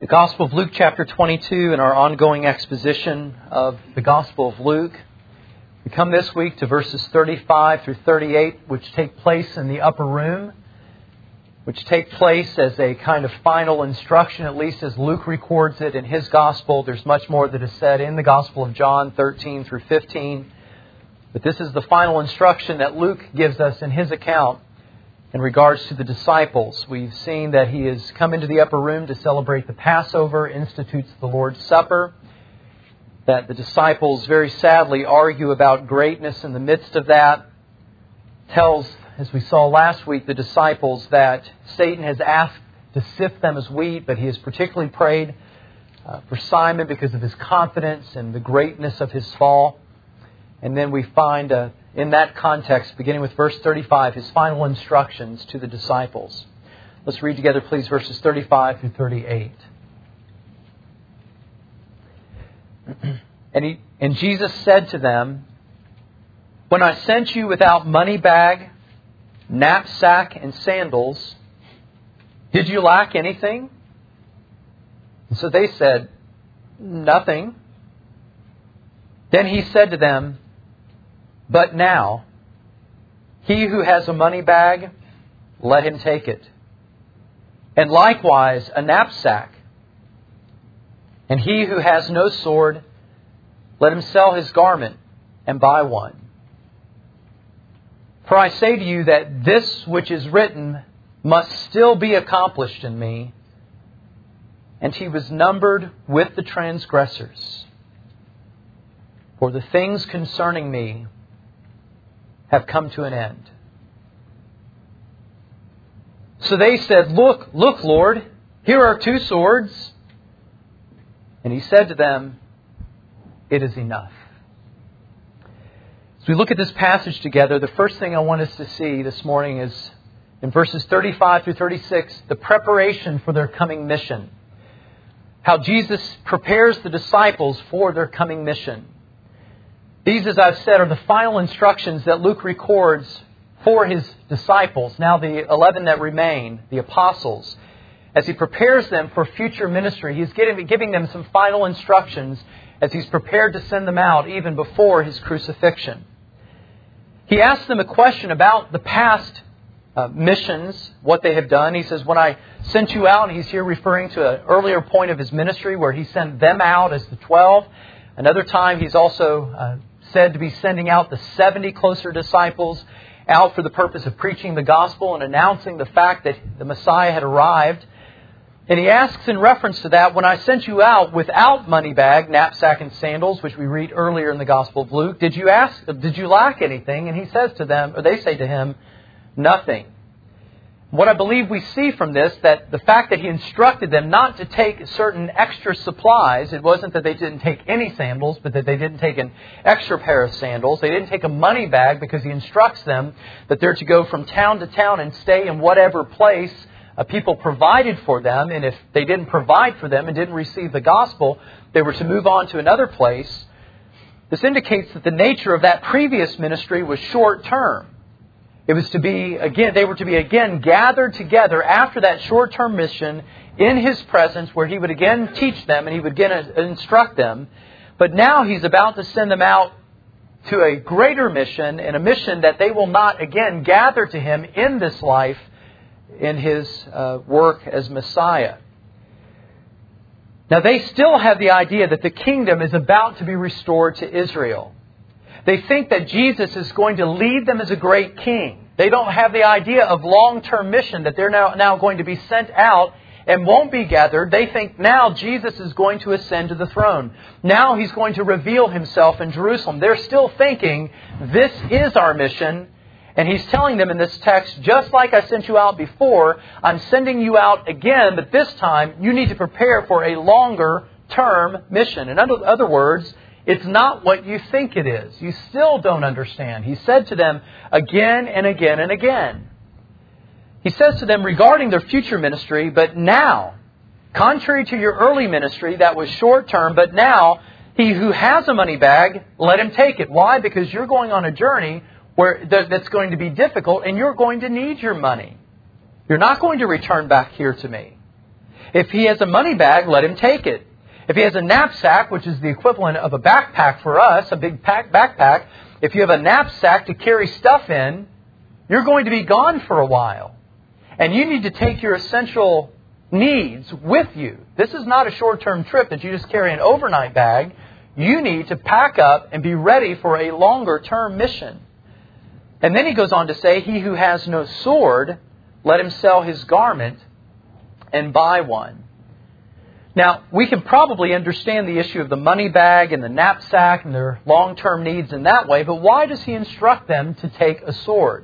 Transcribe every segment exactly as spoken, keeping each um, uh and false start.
The Gospel of Luke chapter twenty-two in our ongoing exposition of the Gospel of Luke. We come this week to verses thirty-five through thirty-eight, which take place in the upper room, which take place as a kind of final instruction, at least as Luke records it in his Gospel. There's much more that is said in the Gospel of John thirteen through fifteen. But this is the final instruction that Luke gives us in his account in regards to the disciples. We've seen that he has come into the upper room to celebrate the Passover, institutes the Lord's Supper, that the disciples very sadly argue about greatness in the midst of that, tells, as we saw last week, the disciples that Satan has asked to sift them as wheat, but he has particularly prayed uh, for Simon because of his confidence and the greatness of his fall. And then we find uh, in that context, beginning with verse thirty-five, his final instructions to the disciples. Let's read together, please, verses thirty-five through thirty-eight. And, he, and Jesus said to them, "When I sent you without money bag, knapsack, and sandals, did you lack anything?" And so they said, "Nothing." Then he said to them, "But now, he who has a money bag, let him take it. And likewise a knapsack. And he who has no sword, let him sell his garment and buy one. For I say to you that this which is written must still be accomplished in me." And he was numbered with the transgressors. For the things concerning me have come to an end. So they said, "Look, look, Lord, here are two swords." And he said to them, "It is enough." As we look at this passage together, the first thing I want us to see this morning is in verses thirty-five through thirty-six, the preparation for their coming mission. How Jesus prepares the disciples for their coming mission. These, as I've said, are the final instructions that Luke records for his disciples, now the eleven that remain, the apostles. As he prepares them for future ministry, he's giving them some final instructions as he's prepared to send them out even before his crucifixion. He asks them a question about the past uh, missions, what they have done. He says, "When I sent you out," and he's here referring to an earlier point of his ministry where he sent them out as the twelve. Another time he's also uh, said to be sending out the seventy closer disciples out for the purpose of preaching the gospel and announcing the fact that the Messiah had arrived. And he asks in reference to that, "When I sent you out without money bag, knapsack, and sandals," which we read earlier in the Gospel of Luke, did you ask, did you lack anything? And he says to them, or they say to him, "Nothing." What I believe we see from this, that the fact that he instructed them not to take certain extra supplies, it wasn't that they didn't take any sandals, but that they didn't take an extra pair of sandals. They didn't take a money bag because he instructs them that they're to go from town to town and stay in whatever place uh, people provided for them. And if they didn't provide for them and didn't receive the gospel, they were to move on to another place. This indicates that the nature of that previous ministry was short term. It was to be, again, they were to be again gathered together after that short-term mission in His presence where He would again teach them and He would again instruct them. But now He's about to send them out to a greater mission, and a mission that they will not again gather to Him in this life in His uh, work as Messiah. Now they still have the idea that the kingdom is about to be restored to Israel. They think that Jesus is going to lead them as a great king. They don't have the idea of long-term mission, that they're now, now going to be sent out and won't be gathered. They think now Jesus is going to ascend to the throne. Now He's going to reveal Himself in Jerusalem. They're still thinking, this is our mission. And He's telling them in this text, just like I sent you out before, I'm sending you out again, but this time you need to prepare for a longer-term mission. In other words, it's not what you think it is. You still don't understand. He said to them again and again and again. He says to them regarding their future ministry, "But now, contrary to your early ministry that was short term, but now he who has a money bag, let him take it." Why? Because you're going on a journey where that's going to be difficult and you're going to need your money. You're not going to return back here to me. If he has a money bag, let him take it. If he has a knapsack, which is the equivalent of a backpack for us, a big pack backpack, if you have a knapsack to carry stuff in, you're going to be gone for a while. And you need to take your essential needs with you. This is not a short-term trip that you just carry an overnight bag. You need to pack up and be ready for a longer-term mission. And then he goes on to say, he who has no sword, let him sell his garment and buy one. Now, we can probably understand the issue of the money bag and the knapsack and their long-term needs in that way, but why does he instruct them to take a sword?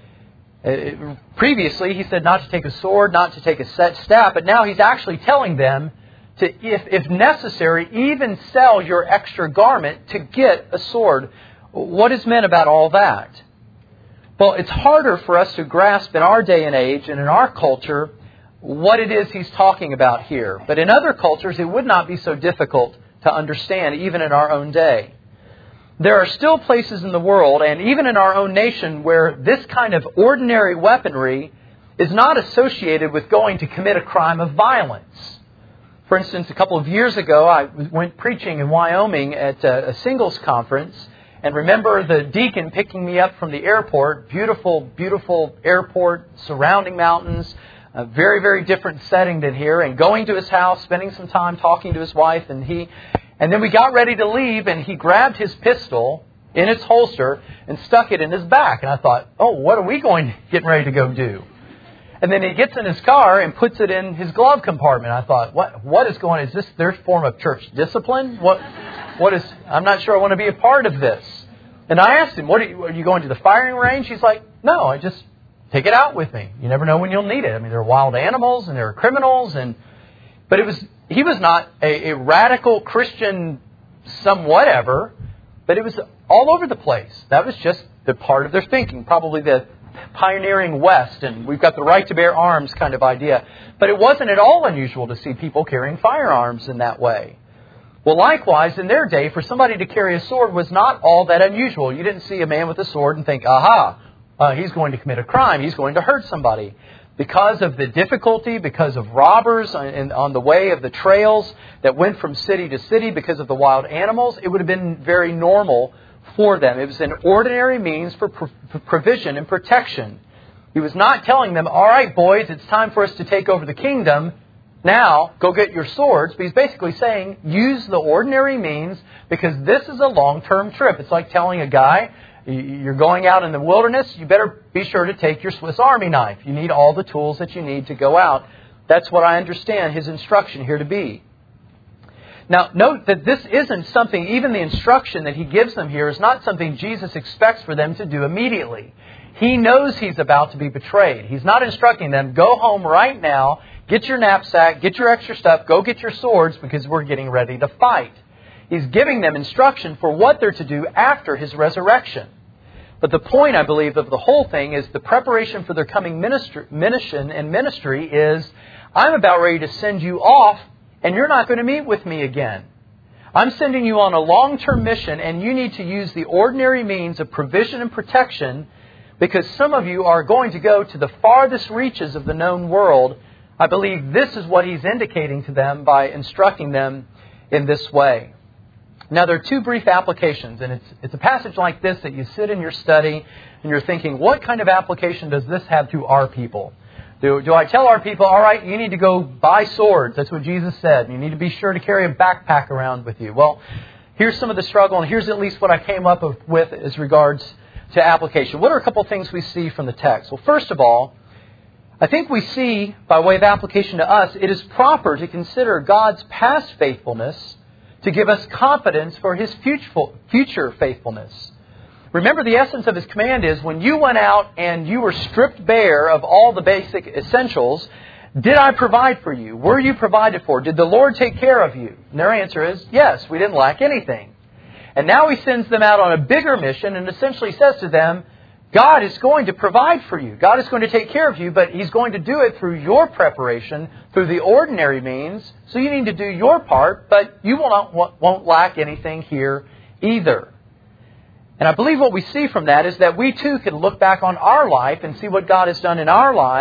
Uh, previously, he said not to take a sword, not to take a set staff, but now he's actually telling them to, if, if necessary, even sell your extra garment to get a sword. What is meant about all that? Well, it's harder for us to grasp in our day and age and in our culture what it is he's talking about here. But in other cultures, it would not be so difficult to understand, even in our own day. There are still places in the world, and even in our own nation, where this kind of ordinary weaponry is not associated with going to commit a crime of violence. For instance, a couple of years ago, I went preaching in Wyoming at a singles conference, and remember the deacon picking me up from the airport, beautiful, beautiful airport, surrounding mountains, a very, very different setting than here, and going to his house, spending some time talking to his wife, and he, and then we got ready to leave, and he grabbed his pistol in its holster and stuck it in his back. And I thought, oh, what are we going, getting ready to go do? And then he gets in his car and puts it in his glove compartment. I thought, what, what is going, is this their form of church discipline? What, what is, I'm not sure I want to be a part of this. And I asked him, what are you, are you going to the firing range? He's like, no, I just take it out with me. You never know when you'll need it. I mean, there are wild animals and there are criminals. and But it was he was not a, a radical Christian some whatever, but it was all over the place. That was just the part of their thinking, probably the pioneering West, and we've got the right to bear arms kind of idea. But it wasn't at all unusual to see people carrying firearms in that way. Well, likewise, in their day, for somebody to carry a sword was not all that unusual. You didn't see a man with a sword and think, aha, Uh, he's going to commit a crime. He's going to hurt somebody. Because of the difficulty, because of robbers on, on the way of the trails that went from city to city, because of the wild animals, it would have been very normal for them. It was an ordinary means for, pro- for provision and protection. He was not telling them, all right, boys, it's time for us to take over the kingdom. Now, go get your swords. But he's basically saying, use the ordinary means because this is a long-term trip. It's like telling a guy, you're going out in the wilderness, you better be sure to take your Swiss Army knife. You need all the tools that you need to go out. That's what I understand his instruction here to be. Now, note that this isn't something, even the instruction that he gives them here is not something Jesus expects for them to do immediately. He knows he's about to be betrayed. He's not instructing them, go home right now, get your knapsack, get your extra stuff, go get your swords because we're getting ready to fight. He's giving them instruction for what they're to do after his resurrection. But the point, I believe, of the whole thing is the preparation for their coming ministry, mission and ministry is, I'm about ready to send you off, and you're not going to meet with me again. I'm sending you on a long-term mission, and you need to use the ordinary means of provision and protection because some of you are going to go to the farthest reaches of the known world. I believe this is what he's indicating to them by instructing them in this way. Now, there are two brief applications, and it's it's a passage like this that you sit in your study and you're thinking, what kind of application does this have to our people? Do, do I tell our people, all right, you need to go buy swords. That's what Jesus said. You need to be sure to carry a backpack around with you. Well, here's some of the struggle, and here's at least what I came up with as regards to application. What are a couple things we see from the text? Well, first of all, I think we see, by way of application to us, it is proper to consider God's past faithfulness to give us confidence for His future faithfulness. Remember, the essence of His command is, when you went out and you were stripped bare of all the basic essentials, did I provide for you? Were you provided for? Did the Lord take care of you? And their answer is, yes, we didn't lack anything. And now He sends them out on a bigger mission and essentially says to them, God is going to provide for you. God is going to take care of you, but He's going to do it through your preparation, through the ordinary means. So you need to do your part, but you will not, won't lack anything here either. And I believe what we see from that is that we too can look back on our life and see what God has done in our lives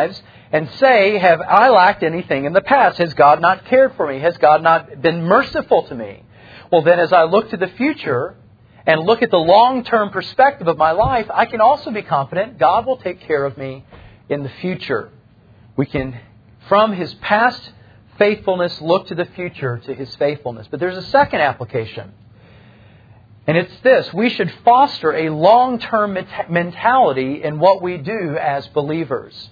and say, have I lacked anything in the past? Has God not cared for me? Has God not been merciful to me? Well, then as I look to the future and look at the long-term perspective of my life, I can also be confident God will take care of me in the future. We can, from His past faithfulness, look to the future to His faithfulness. But there's a second application. And it's this: we should foster a long-term mentality in what we do as believers.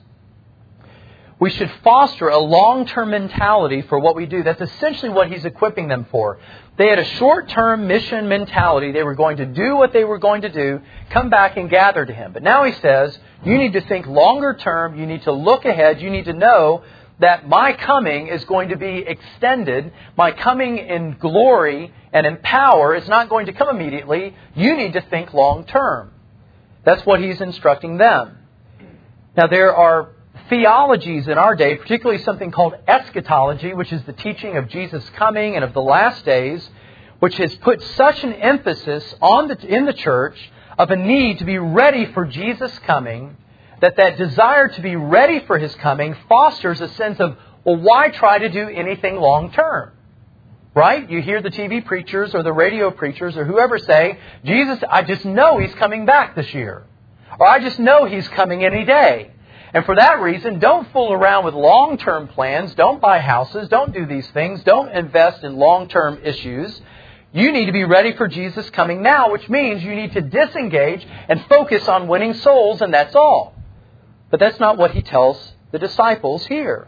We should foster a long-term mentality for what we do. That's essentially what He's equipping them for. They had a short-term mission mentality. They were going to do what they were going to do, come back and gather to Him. But now He says, you need to think longer term. You need to look ahead. You need to know that my coming is going to be extended. My coming in glory and in power is not going to come immediately. You need to think long term. That's what He's instructing them. Now, there are theologies in our day, particularly something called eschatology, which is the teaching of Jesus' coming and of the last days, which has put such an emphasis on the, in the church of a need to be ready for Jesus' coming, that that desire to be ready for His coming fosters a sense of, well, why try to do anything long term? Right? You hear the T V preachers or the radio preachers or whoever say, Jesus, I just know He's coming back this year. Or I just know He's coming any day. And for that reason, don't fool around with long-term plans. Don't buy houses. Don't do these things. Don't invest in long-term issues. You need to be ready for Jesus coming now, which means you need to disengage and focus on winning souls, and that's all. But that's not what He tells the disciples here.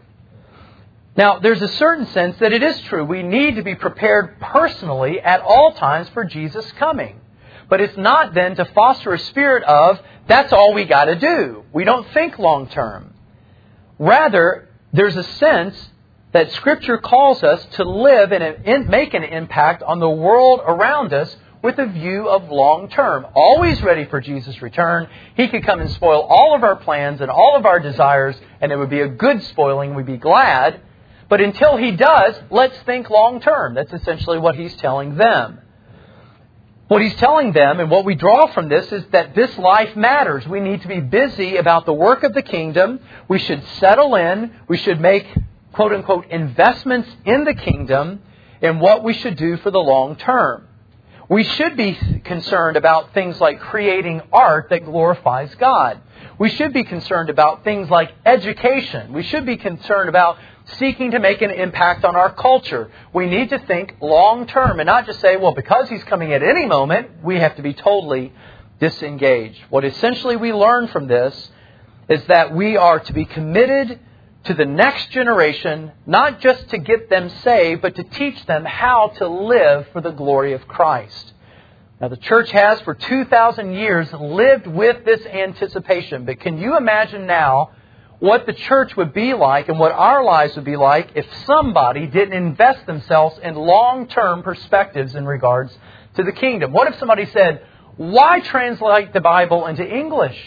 Now, there's a certain sense that it is true. We need to be prepared personally at all times for Jesus coming. But it's not then to foster a spirit of, that's all we got to do. We don't think long term. Rather, there's a sense that Scripture calls us to live and make an impact on the world around us with a view of long term. Always ready for Jesus' return. He could come and spoil all of our plans and all of our desires, and it would be a good spoiling. We'd be glad. But until He does, let's think long term. That's essentially what He's telling them. What He's telling them, and what we draw from this, is that this life matters. We need to be busy about the work of the kingdom. We should settle in. We should make, quote unquote, investments in the kingdom in what we should do for the long term. We should be concerned about things like creating art that glorifies God. We should be concerned about things like education. We should be concerned about seeking to make an impact on our culture. We need to think long term and not just say, well, because He's coming at any moment, we have to be totally disengaged. What essentially we learn from this is that we are to be committed to the next generation, not just to get them saved, but to teach them how to live for the glory of Christ. Now, the church has for two thousand years lived with this anticipation. But can you imagine now what the church would be like and what our lives would be like if somebody didn't invest themselves in long-term perspectives in regards to the kingdom? What if somebody said, why translate the Bible into English?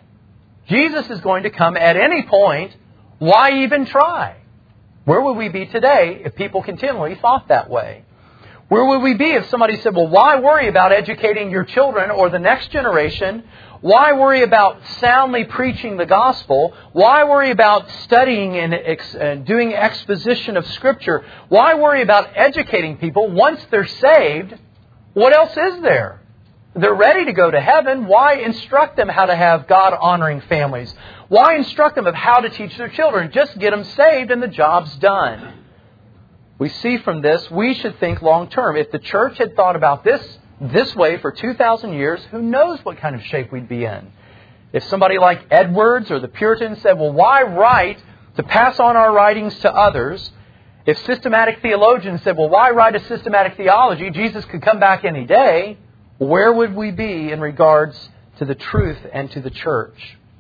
Jesus is going to come at any point. Why even try? Where would we be today if people continually thought that way? Where would we be if somebody said, well, why worry about educating your children or the next generation? Why worry about soundly preaching the gospel? Why worry about studying and ex- uh, doing exposition of Scripture? Why worry about educating people? Once they're saved, what else is there? They're ready to go to heaven. Why instruct them how to have God-honoring families? Why instruct them of how to teach their children? Just get them saved and the job's done. We see from this, we should think long term. If the church had thought about this this way for two thousand years, who knows what kind of shape we'd be in? If somebody like Edwards or the Puritans said, well, why write to pass on our writings to others? If systematic theologians said, well, why write a systematic theology? Jesus could come back any day. Where would we be in regards to the truth and to the church?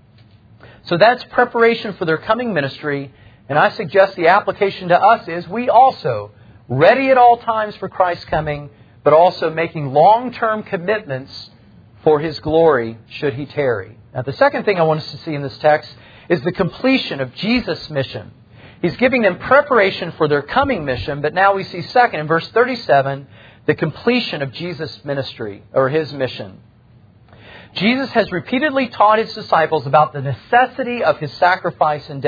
So that's preparation for their coming ministry. And I suggest the application to us is we also, ready at all times for Christ's coming, but also making long-term commitments for His glory should He tarry. Now, the second thing I want us to see in this text is the completion of Jesus' mission. He's giving them preparation for their coming mission, but now we see second, in verse thirty-seven, the completion of Jesus' ministry, or His mission. Jesus has repeatedly taught His disciples about the necessity of His sacrifice and death.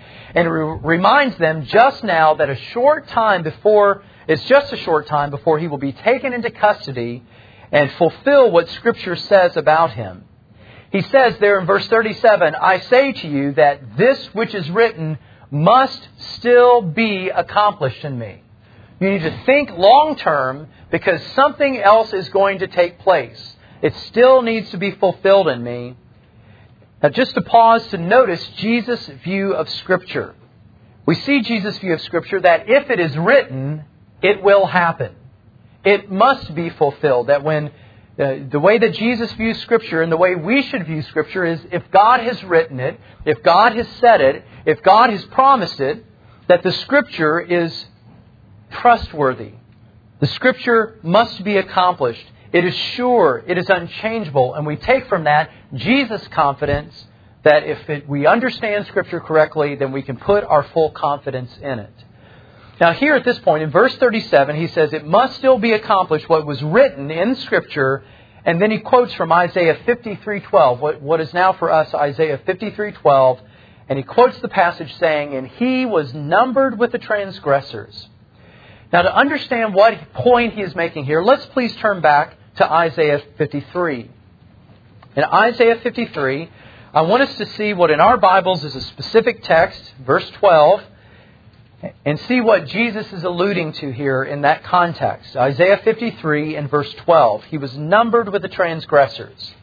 And it re- reminds them just now that a short time before, it's just a short time before He will be taken into custody and fulfill what Scripture says about Him. He says there in verse thirty-seven, I say to you that this which is written must still be accomplished in me. You need to think long term because something else is going to take place. It still needs to be fulfilled in me. Now just to pause to notice Jesus' view of Scripture. We see Jesus' view of Scripture that if it is written, it will happen. It must be fulfilled. That when uh, the way that Jesus views Scripture and the way we should view Scripture is if God has written it, if God has said it, if God has promised it, that the Scripture is trustworthy. The Scripture must be accomplished. It is sure, it is unchangeable, and we take from that Jesus' confidence that if it, we understand Scripture correctly, then we can put our full confidence in it. Now here at this point, in verse thirty-seven, he says, it must still be accomplished what was written in Scripture, and then he quotes from Isaiah fifty-three twelve, what, what is now for us Isaiah fifty-three twelve, and he quotes the passage saying, and He was numbered with the transgressors. Now, to understand what point he is making here, let's please turn back to Isaiah fifty-three. In Isaiah fifty-three, I want us to see what in our Bibles is a specific text, verse twelve, and see what Jesus is alluding to here in that context. Isaiah fifty-three and verse twelve. He was numbered with the transgressors.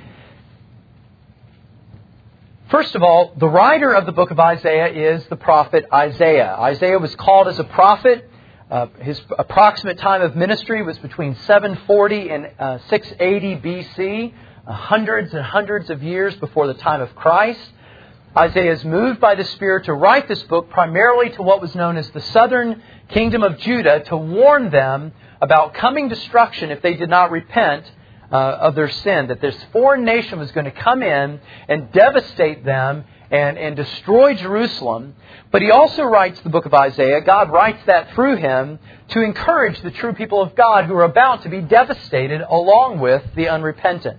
First of all, the writer of the book of Isaiah is the prophet Isaiah. Isaiah was called as a prophet. Uh, his approximate time of ministry was between seven forty and uh, six eighty B C, uh, hundreds and hundreds of years before the time of Christ. Isaiah is moved by the Spirit to write this book primarily to what was known as the southern kingdom of Judah to warn them about coming destruction if they did not repent uh, of their sin, that this foreign nation was going to come in and devastate them and, and destroy Jerusalem. But he also writes the book of Isaiah, God writes that through him to encourage the true people of God who are about to be devastated along with the unrepentant.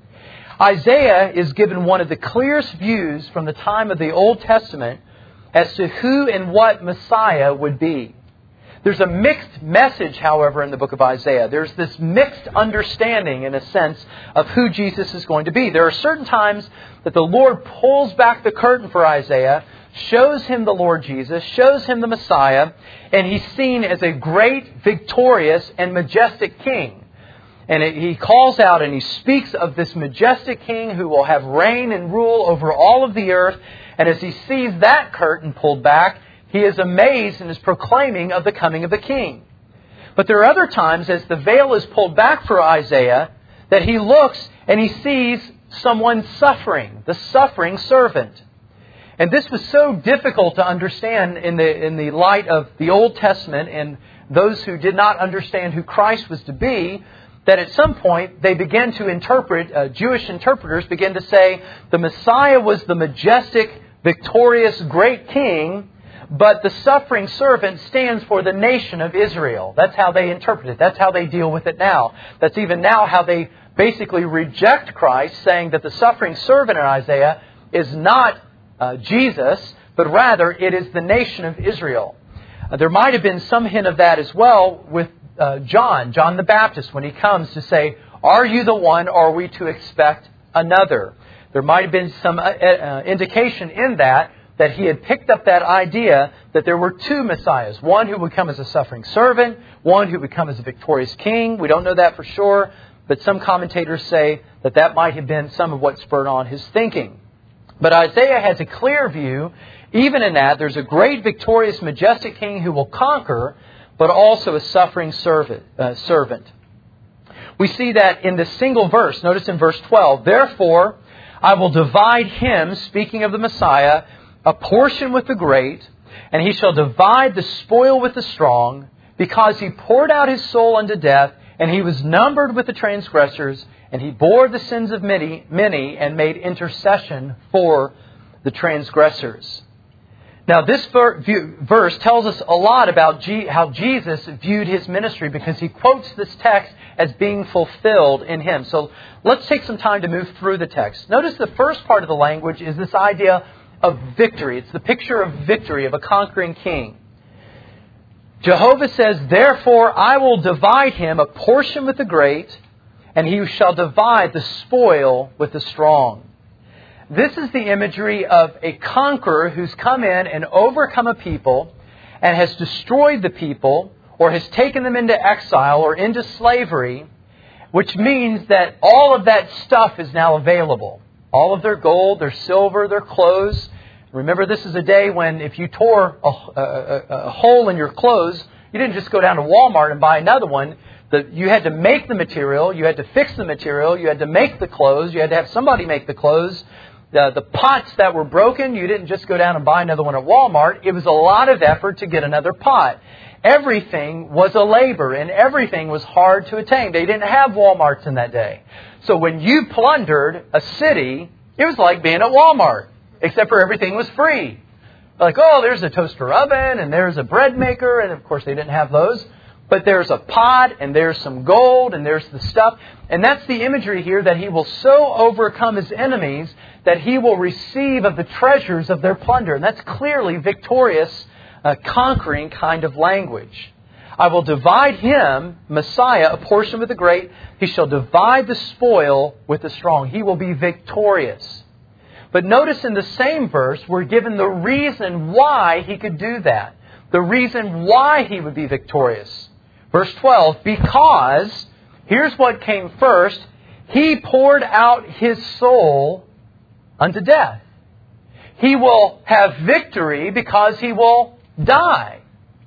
Isaiah is given one of the clearest views from the time of the Old Testament as to who and what Messiah would be. There's a mixed message, however, in the book of Isaiah. There's this mixed understanding, in a sense, of who Jesus is going to be. There are certain times that the Lord pulls back the curtain for Isaiah, shows him the Lord Jesus, shows him the Messiah, and he's seen as a great, victorious, and majestic king. And it, he calls out and he speaks of this majestic king who will have reign and rule over all of the earth. And as he sees that curtain pulled back, he is amazed and is proclaiming of the coming of the king. But there are other times, as the veil is pulled back for Isaiah, that he looks and he sees someone suffering, the suffering servant. And this was so difficult to understand in the in the light of the Old Testament and those who did not understand who Christ was to be, that at some point they began to interpret, uh, Jewish interpreters began to say the Messiah was the majestic, victorious, great king, but the suffering servant stands for the nation of Israel. That's how they interpret it. That's how they deal with it now. That's even now how they basically reject Christ, saying that the suffering servant in Isaiah is not uh, Jesus, but rather it is the nation of Israel. Uh, there might have been some hint of that as well with uh, John, John the Baptist, when he comes to say, are you the one, or are we to expect another? There might have been some uh, uh, indication in that, that he had picked up that idea that there were two Messiahs. One who would come as a suffering servant, one who would come as a victorious king. We don't know that for sure, but some commentators say that that might have been some of what spurred on his thinking. But Isaiah has a clear view, even in that there's a great, victorious, majestic king who will conquer, but also a suffering servant. Uh, servant. We see that in this single verse. Notice in verse twelve, therefore I will divide him, speaking of the Messiah, a portion with the great, and he shall divide the spoil with the strong, because he poured out his soul unto death, and he was numbered with the transgressors, and he bore the sins of many, many, and made intercession for the transgressors. Now, this verse tells us a lot about how Jesus viewed his ministry, because he quotes this text as being fulfilled in him. So let's take some time to move through the text. Notice the first part of the language is this idea of victory. It's the picture of victory, of a conquering king. Jehovah says, therefore I will divide him a portion with the great, and he shall divide the spoil with the strong. This is the imagery of a conqueror who's come in and overcome a people and has destroyed the people or has taken them into exile or into slavery, which means that all of that stuff is now available. All of their gold, their silver, their clothes. Remember, this is a day when if you tore a, a, a hole in your clothes, you didn't just go down to Walmart and buy another one. The, you had to make the material, you had to fix the material, you had to make the clothes, you had to have somebody make the clothes. The, the pots that were broken, you didn't just go down and buy another one at Walmart. It was a lot of effort to get another pot. Everything was a labor and everything was hard to attain. They didn't have Walmarts in that day. So when you plundered a city, it was like being at Walmart, except for everything was free. Like, oh, there's a toaster oven and there's a bread maker. And of course they didn't have those. But there's a pot and there's some gold and there's the stuff. And that's the imagery here, that he will so overcome his enemies that he will receive of the treasures of their plunder. And that's clearly victorious, uh, conquering kind of language. I will divide him, Messiah, a portion with the great. He shall divide the spoil with the strong. He will be victorious. But notice in the same verse, we're given the reason why he could do that. The reason why he would be victorious. Verse twelve, because, here's what came first, he poured out his soul unto death. He will have victory because he will die.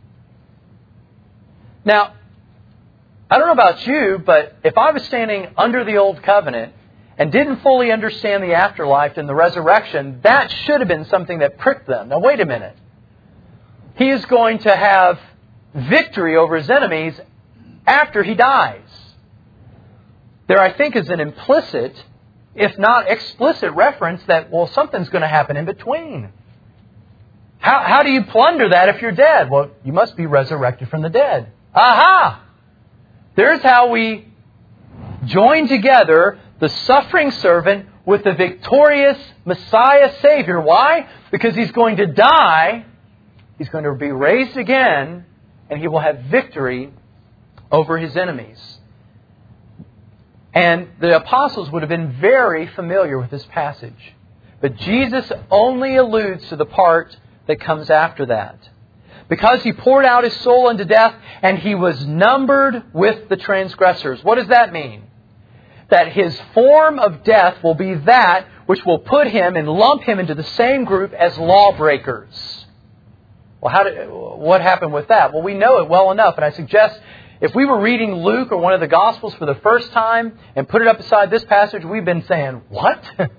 Now, I don't know about you, but if I was standing under the old covenant and didn't fully understand the afterlife and the resurrection, that should have been something that pricked them. Now, wait a minute. He is going to have victory over his enemies after he dies. There, I think, is an implicit, if not explicit, reference that, well, something's going to happen in between. How, how do you plunder that if you're dead? Well, you must be resurrected from the dead. Aha! There's how we join together the suffering servant with the victorious Messiah Savior. Why? Because he's going to die, he's going to be raised again, and he will have victory over his enemies. And the apostles would have been very familiar with this passage. But Jesus only alludes to the part that comes after that. Because he poured out his soul unto death, and he was numbered with the transgressors. What does that mean? That his form of death will be that which will put him and lump him into the same group as lawbreakers. Well, how did, what happened with that? Well, we know it well enough, and I suggest if we were reading Luke or one of the Gospels for the first time and put it up beside this passage, we've been saying, what?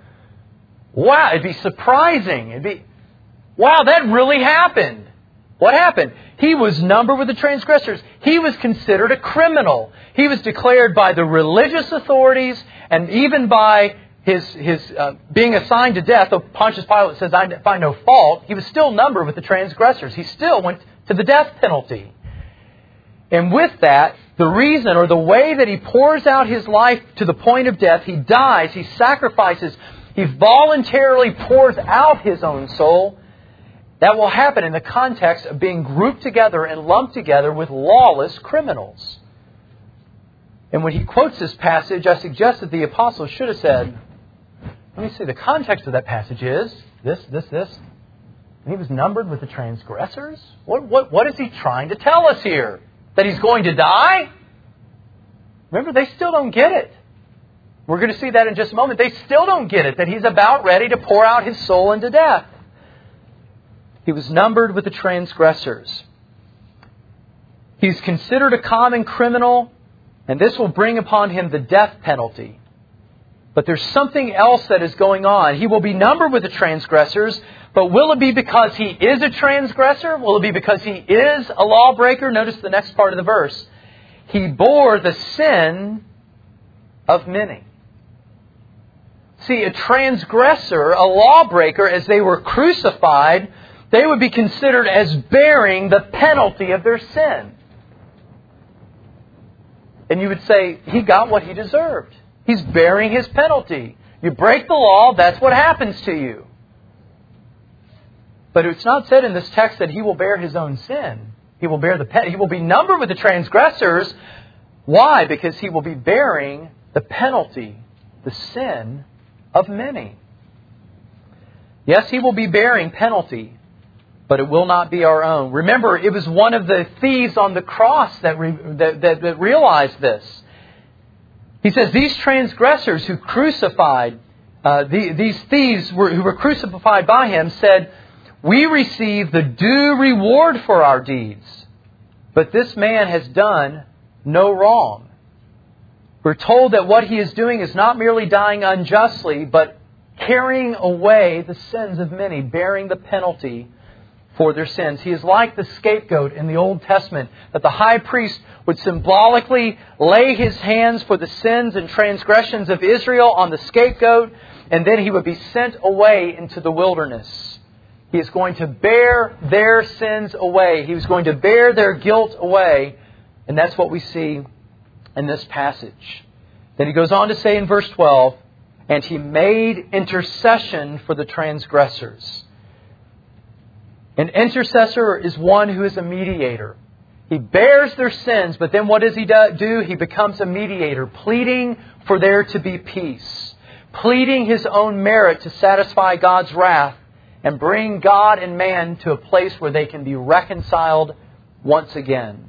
Wow, it'd be surprising. It'd be, wow, that really happened. What happened? He was numbered with the transgressors. He was considered a criminal. He was declared by the religious authorities and even by his his uh, being assigned to death. Though Pontius Pilate says, I find no fault, he was still numbered with the transgressors. He still went to the death penalty. And with that, the reason or the way that he pours out his life to the point of death, he dies, he sacrifices, he voluntarily pours out his own soul. That will happen in the context of being grouped together and lumped together with lawless criminals. And when he quotes this passage, I suggest that the apostles should have said, let me see, the context of that passage is this, this, this. And he was numbered with the transgressors? What, what, what is he trying to tell us here? That he's going to die? Remember, they still don't get it. We're going to see that in just a moment. They still don't get it, that he's about ready to pour out his soul into death. He was numbered with the transgressors. He's considered a common criminal, and this will bring upon him the death penalty. But there's something else that is going on. He will be numbered with the transgressors, but will it be because he is a transgressor? Will it be because he is a lawbreaker? Notice the next part of the verse. He bore the sin of many. See, a transgressor, a lawbreaker, as they were crucified, they would be considered as bearing the penalty of their sin. And you would say, he got what he deserved. He's bearing his penalty. You break the law, that's what happens to you. But it's not said in this text that He will bear His own sin. He will bear the pen- He will be numbered with the transgressors. Why? Because He will be bearing the penalty, the sin of many. Yes, He will be bearing penalty, but it will not be our own. Remember, it was one of the thieves on the cross that, re- that, that, that realized this. He says, these transgressors who crucified, uh, the, these thieves were, who were crucified by Him said, we receive the due reward for our deeds. But this man has done no wrong. We're told that what he is doing is not merely dying unjustly, but carrying away the sins of many, bearing the penalty for their sins. He is like the scapegoat in the Old Testament, that the high priest would symbolically lay his hands for the sins and transgressions of Israel on the scapegoat, and then he would be sent away into the wilderness. He is going to bear their sins away. He was going to bear their guilt away. And that's what we see in this passage. Then he goes on to say in verse twelve, and He made intercession for the transgressors. An intercessor is one who is a mediator. He bears their sins, but then what does he do? He becomes a mediator, pleading for there to be peace, pleading his own merit to satisfy God's wrath and bring God and man to a place where they can be reconciled once again.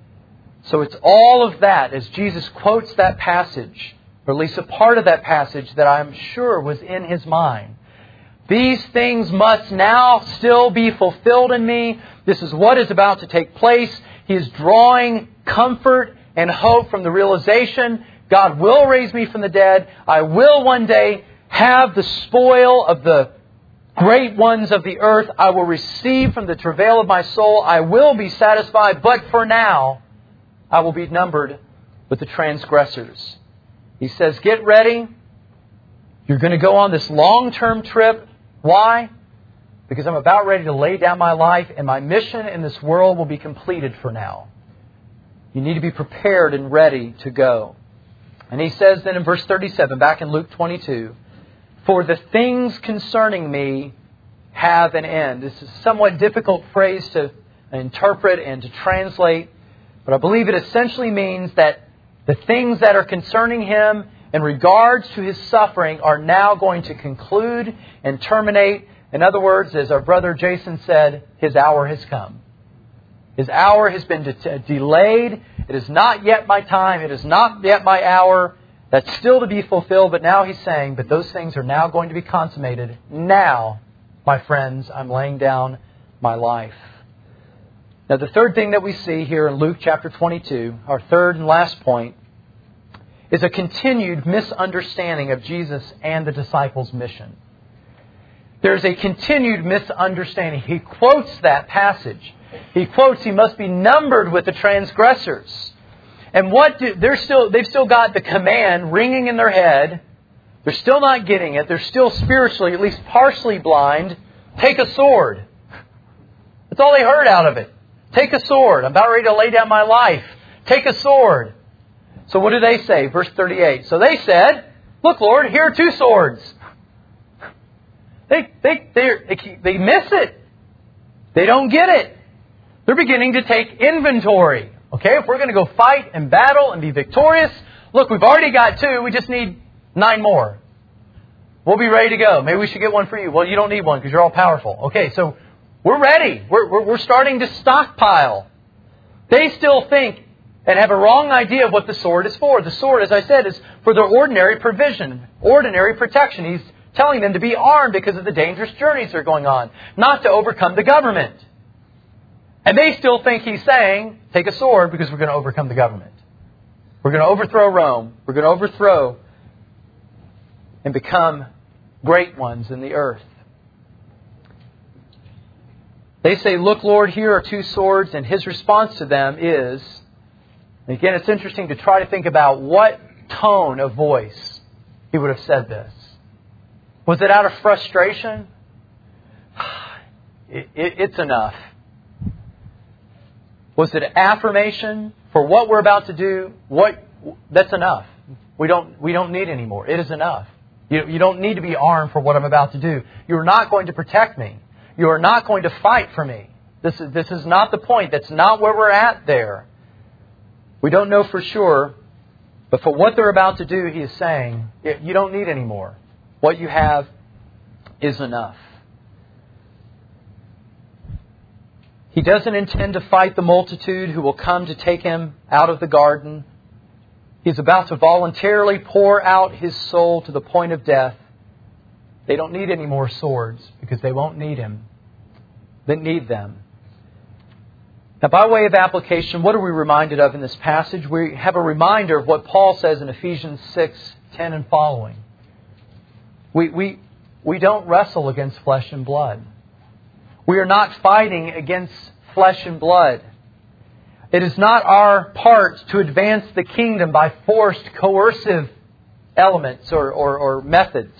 So it's all of that, as Jesus quotes that passage, or at least a part of that passage that I'm sure was in His mind. These things must now still be fulfilled in me. This is what is about to take place. He is drawing comfort and hope from the realization God will raise me from the dead. I will one day have the spoil of the great ones of the earth. I will receive from the travail of my soul. I will be satisfied. But for now, I will be numbered with the transgressors. He says, get ready. You're going to go on this long-term trip. Why? Because I'm about ready to lay down my life, and my mission in this world will be completed for now. You need to be prepared and ready to go. And he says then in verse thirty-seven, back in Luke twenty-two, for the things concerning me have an end. This is a somewhat difficult phrase to interpret and to translate, but I believe it essentially means that the things that are concerning Him in regards to His suffering are now going to conclude and terminate. In other words, as our brother Jason said, His hour has come. His hour has been de- delayed. It is not yet my time. It is not yet my hour. That's still to be fulfilled. But now He's saying, but those things are now going to be consummated. Now, my friends, I'm laying down my life. Now, the third thing that we see here in Luke chapter twenty-two, our third and last point, is a continued misunderstanding of Jesus and the disciples' mission. There's a continued misunderstanding. He quotes that passage. He quotes, He must be numbered with the transgressors. And what do, they're still, they've still got the command ringing in their head. They're still not getting it. They're still spiritually, at least partially blind. Take a sword. That's all they heard out of it. Take a sword. I'm about ready to lay down my life. Take a sword. So what do they say? Verse thirty-eight. So they said, look, Lord, here are two swords. They, they, they, they miss it. They don't get it. They're beginning to take inventory. Okay, if we're going to go fight and battle and be victorious, look, we've already got two. We just need nine more. We'll be ready to go. Maybe we should get one for you. Well, you don't need one because you're all powerful. Okay, so we're ready. We're, we're, we're starting to stockpile. They still think and have a wrong idea of what the sword is for. The sword, as I said, is for their ordinary provision, ordinary protection. He's telling them to be armed because of the dangerous journeys they're going on, not to overcome the government. And they still think He's saying, take a sword because we're going to overcome the government. We're going to overthrow Rome. We're going to overthrow and become great ones in the earth. They say, look, Lord, here are two swords. And His response to them is, and again, it's interesting to try to think about what tone of voice He would have said this. Was it out of frustration? It, it, it's enough. Was it affirmation for what we're about to do? What that's enough. We don't we don't need any more. It is enough. You, you don't need to be armed for what I'm about to do. You're not going to protect me. You are not going to fight for me. This is, this is not the point. That's not where we're at there. We don't know for sure. But for what they're about to do, He is saying, you don't need any more. What you have is enough. He doesn't intend to fight the multitude who will come to take Him out of the garden. He's about to voluntarily pour out His soul to the point of death. They don't need any more swords because they won't need Him. They need them. Now, by way of application, what are we reminded of in this passage? We have a reminder of what Paul says in Ephesians six ten and following. We, we, we don't wrestle against flesh and blood. We are not fighting against flesh and blood. It is not our part to advance the kingdom by forced, coercive elements or, or, or methods.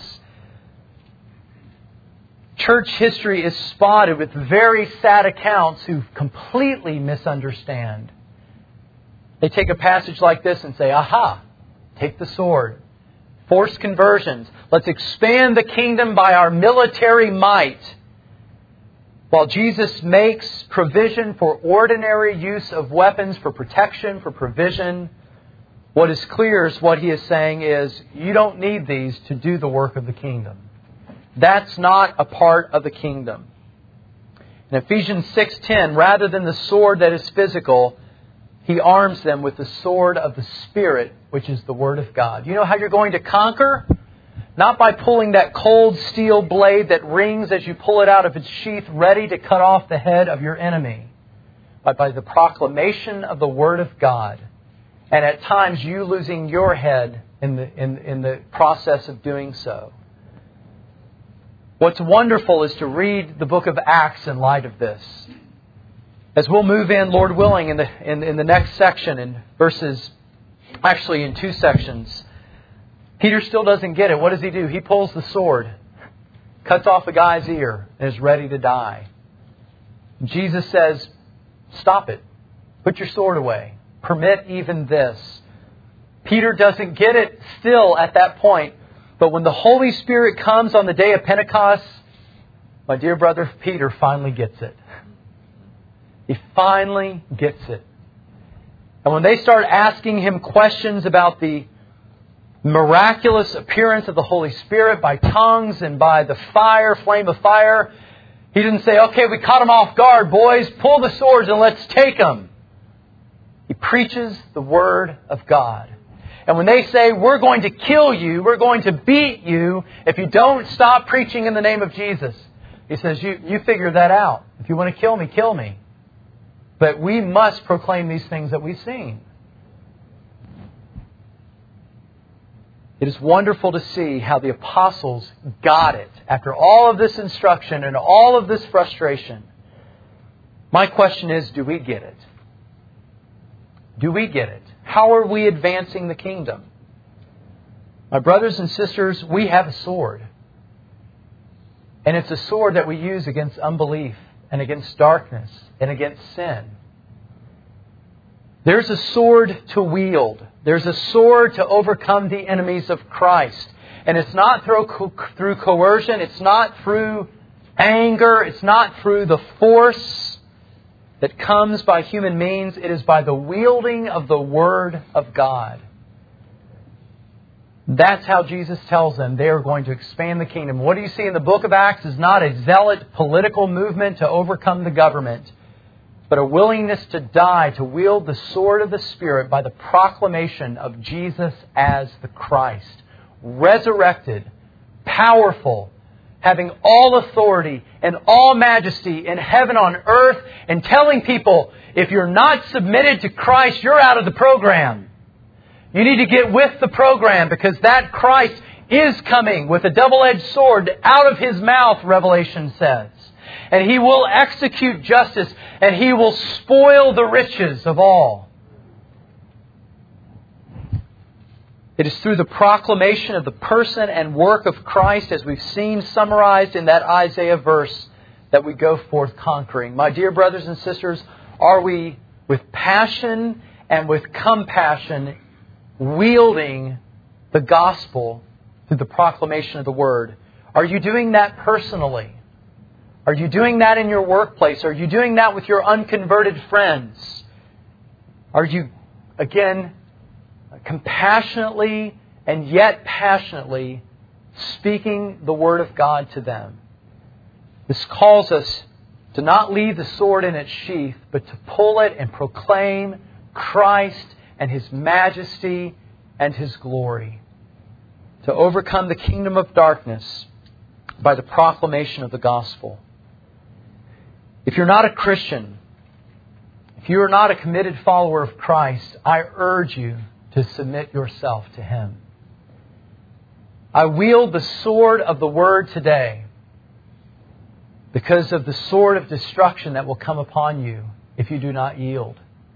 Church history is spotted with very sad accounts who completely misunderstand. They take a passage like this and say, aha, take the sword. Forced conversions. Let's expand the kingdom by our military might. While Jesus makes provision for ordinary use of weapons, for protection, for provision, what is clear is what He is saying is, you don't need these to do the work of the kingdom. That's not a part of the kingdom. In Ephesians six ten, rather than the sword that is physical, He arms them with the sword of the Spirit, which is the Word of God. You know how you're going to conquer? Not by pulling that cold steel blade that rings as you pull it out of its sheath, ready to cut off the head of your enemy, but by the proclamation of the Word of God. And at times you losing your head in the, in, in the process of doing so. What's wonderful is to read the book of Acts in light of this. As we'll move in, Lord willing, in the, in, in the next section, in verses, actually in two sections, Peter still doesn't get it. What does he do? He pulls the sword, cuts off the guy's ear, and is ready to die. Jesus says, stop it. Put your sword away. Permit even this. Peter doesn't get it still at that point. But when the Holy Spirit comes on the day of Pentecost, my dear brother Peter finally gets it. He finally gets it. And when they start asking him questions about the miraculous appearance of the Holy Spirit by tongues and by the fire, flame of fire, he didn't say, okay, we caught them off guard, boys. Pull the swords and let's take them. He preaches the Word of God. And when they say, we're going to kill you, we're going to beat you if you don't stop preaching in the name of Jesus, he says, you, you figure that out. If you want to kill me, kill me. But we must proclaim these things that we've seen. It is wonderful to see how the apostles got it after all of this instruction and all of this frustration. My question is, do we get it? Do we get it? How are we advancing the kingdom? My brothers and sisters, we have a sword. And it's a sword that we use against unbelief and against darkness and against sin. There's a sword to wield. There's a sword to overcome the enemies of Christ. And it's not through, co- through coercion. It's not through anger. It's not through the force that comes by human means. It is by the wielding of the Word of God. That's how Jesus tells them they are going to expand the kingdom. What do you see in the book of Acts is not a zealot political movement to overcome the government, but a willingness to die, to wield the sword of the Spirit by the proclamation of Jesus as the Christ. Resurrected, powerful, having all authority and all majesty in heaven on earth, and telling people, if you're not submitted to Christ, you're out of the program. You need to get with the program because that Christ is coming with a double-edged sword out of His mouth, Revelation says. And He will execute justice and He will spoil the riches of all. It is through the proclamation of the person and work of Christ, as we've seen summarized in that Isaiah verse, that we go forth conquering. My dear brothers and sisters, are we with passion and with compassion wielding the gospel through the proclamation of the Word? Are you doing that personally? Are you doing that in your workplace? Are you doing that with your unconverted friends? Are you, again, compassionately and yet passionately speaking the Word of God to them? This calls us to not leave the sword in its sheath, but to pull it and proclaim Christ and His majesty and His glory. To overcome the kingdom of darkness by the proclamation of the gospel. If you're not a Christian, if you are not a committed follower of Christ, I urge you to submit yourself to Him. I wield the sword of the Word today because of the sword of destruction that will come upon you if you do not yield.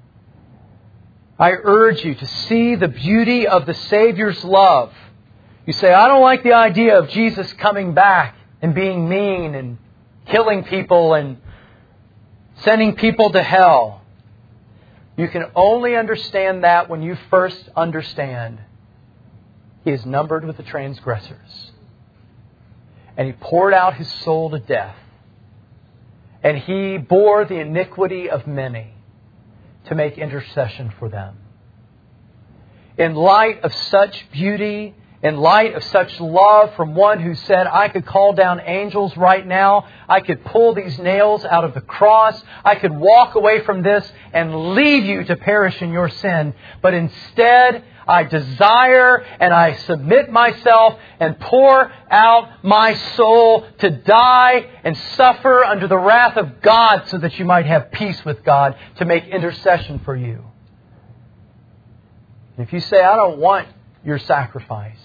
I urge you to see the beauty of the Savior's love. You say, I don't like the idea of Jesus coming back and being mean and killing people and sending people to hell. You can only understand that when you first understand He is numbered with the transgressors. And He poured out His soul to death. And He bore the iniquity of many to make intercession for them. In light of such beauty, in light of such love from one who said, I could call down angels right now. I could pull these nails out of the cross. I could walk away from this and leave you to perish in your sin. But instead, I desire and I submit myself and pour out my soul to die and suffer under the wrath of God so that you might have peace with God, to make intercession for you. And if you say, I don't want your sacrifice,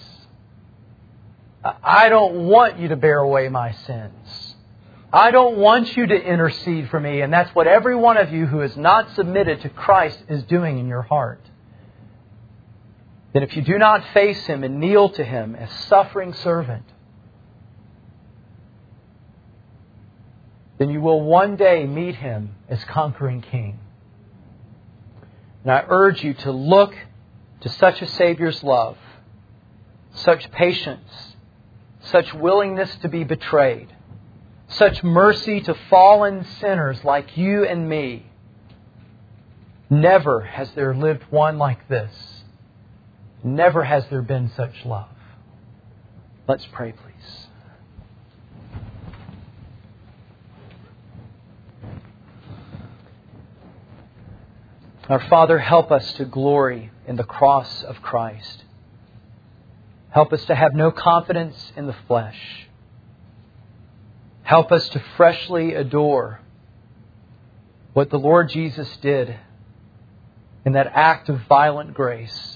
I don't want you to bear away my sins, I don't want you to intercede for me, and that's what every one of you who is not submitted to Christ is doing in your heart, then if you do not face Him and kneel to Him as suffering servant, then you will one day meet Him as conquering King. And I urge you to look to such a Savior's love, such patience, such willingness to be betrayed, such mercy to fallen sinners like you and me. Never has there lived one like this. Never has there been such love. Let's pray, please. Our Father, help us to glory in the cross of Christ. Help us to have no confidence in the flesh. Help us to freshly adore what the Lord Jesus did in that act of violent grace.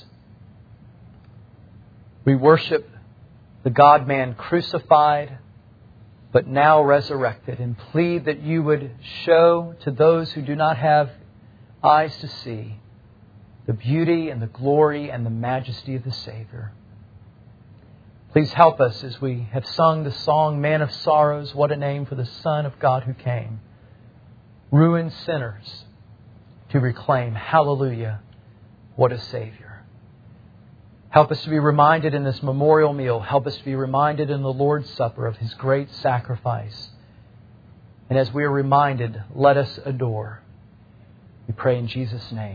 We worship the God-man crucified, but now resurrected, and plead that you would show to those who do not have eyes to see the beauty and the glory and the majesty of the Savior. Please help us as we have sung the song, Man of Sorrows, what a name for the Son of God who came. Ruined sinners to reclaim, hallelujah, what a Savior. Help us to be reminded in this memorial meal. Help us to be reminded in the Lord's Supper of His great sacrifice. And as we are reminded, let us adore. We pray in Jesus' name.